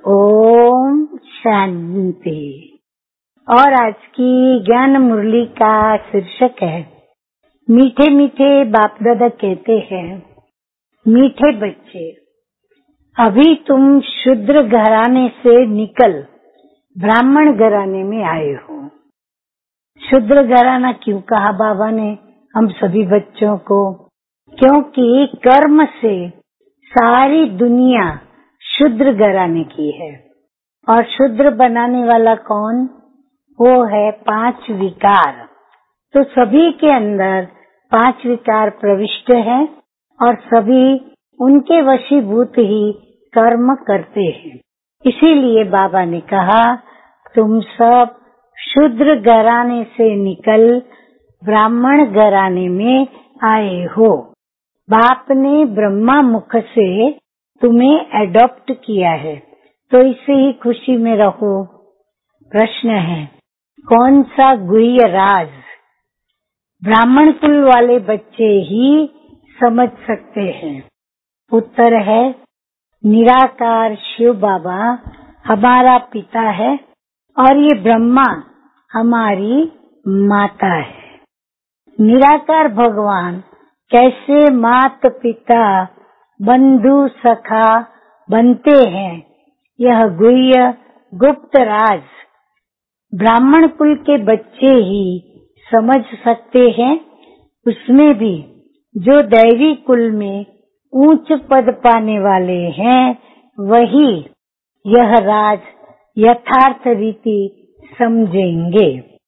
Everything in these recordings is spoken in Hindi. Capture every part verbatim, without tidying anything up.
ओम शांति। और आज की ज्ञान मुरली का शीर्षक है मीठे मीठे बाप दादा कहते हैं, मीठे बच्चे अभी तुम शूद्र घराने से निकल ब्राह्मण घराने में आए हो। शूद्र घराना क्यों कहा बाबा ने हम सभी बच्चों को? क्योंकि कर्म से सारी दुनिया शूद्र घराने की है और शूद्र बनाने वाला कौन? वो है पांच विकार। तो सभी के अंदर पांच विकार प्रविष्ट है और सभी उनके वशीभूत ही कर्म करते हैं। इसीलिए बाबा ने कहा तुम सब शूद्र घराने से निकल ब्राह्मण घराने में आए हो। बाप ने ब्रह्मा मुख से तुम्हें एडॉप्ट किया है, तो इसे ही खुशी में रहो। प्रश्न है, कौन सा गुह्य राज ब्राह्मण कुल वाले बच्चे ही समझ सकते हैं? उत्तर है, निराकार शिव बाबा हमारा पिता है और ये ब्रह्मा हमारी माता है। निराकार भगवान कैसे माता पिता बंधु सखा बनते हैं, यह गुह्य गुप्त राज ब्राह्मण कुल के बच्चे ही समझ सकते हैं। उसमें भी जो दैवी कुल में ऊंच पद पाने वाले हैं वही यह राज यथार्थ रीति समझेंगे।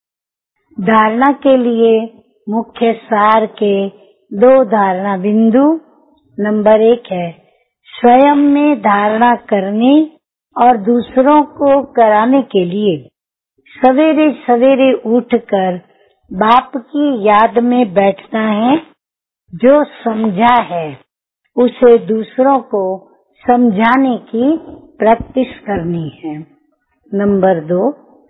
धारणा के लिए मुख्य सार के दो धारणा बिंदु। नंबर एक है स्वयं में धारणा करने और दूसरों को कराने के लिए सवेरे सवेरे उठकर बाप की याद में बैठना है। जो समझा है उसे दूसरों को समझाने की प्रैक्टिस करनी है। नंबर दो,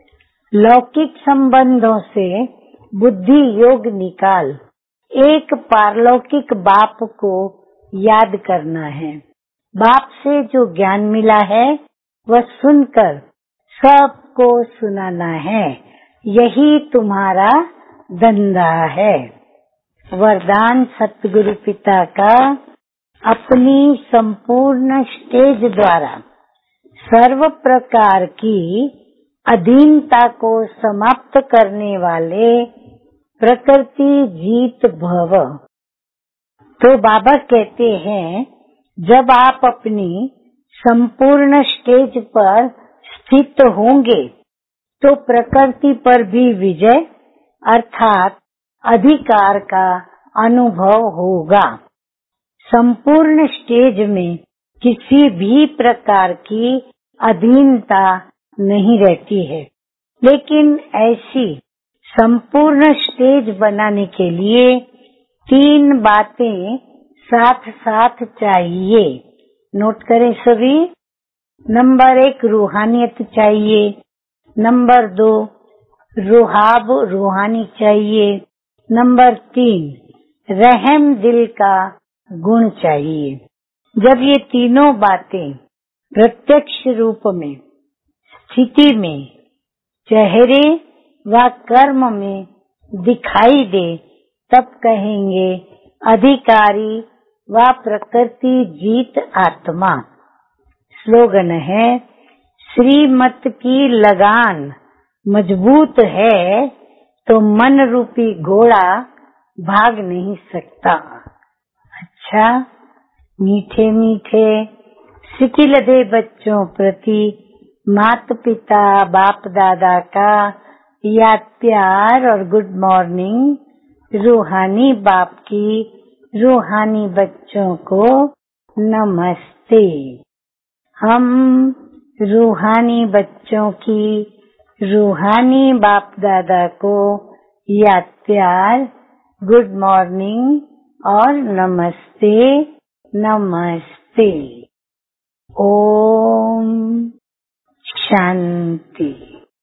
लौकिक संबंधों से बुद्धि योग निकाल एक पारलौकिक बाप को याद करना है। बाप से जो ज्ञान मिला है वह सुनकर सबको सुनाना है, यही तुम्हारा धंधा है। वरदान सतगुरु पिता का अपनी संपूर्ण स्टेज द्वारा सर्व प्रकार की अधीनता को समाप्त करने वाले प्रकृति जीत भव। तो बाबा कहते हैं जब आप अपनी संपूर्ण स्टेज पर स्थित होंगे तो प्रकृति पर भी विजय अर्थात अधिकार का अनुभव होगा। संपूर्ण स्टेज में किसी भी प्रकार की अधीनता नहीं रहती है, लेकिन ऐसी संपूर्ण स्टेज बनाने के लिए तीन बातें साथ साथ चाहिए। नोट करें सभी। नंबर एक, रूहानियत चाहिए। नंबर दो, रुहाब रूहानी चाहिए। नंबर तीन, रहम दिल का गुण चाहिए। जब ये तीनों बातें प्रत्यक्ष रूप में स्थिति में चेहरे व कर्म में दिखाई दे तब कहेंगे अधिकारी व प्रकृति जीत आत्मा। स्लोगन है, श्रीमत की लगान मजबूत है तो मन रूपी घोड़ा भाग नहीं सकता। अच्छा, मीठे मीठे सिकिलधे बच्चों प्रति माता पिता बाप दादा का याद प्यार और गुड मॉर्निंग। रूहानी बाप की रूहानी बच्चों को नमस्ते। हम रूहानी बच्चों की रूहानी बाप दादा को याद प्यार, गुड मॉर्निंग और नमस्ते नमस्ते। ओम शांति।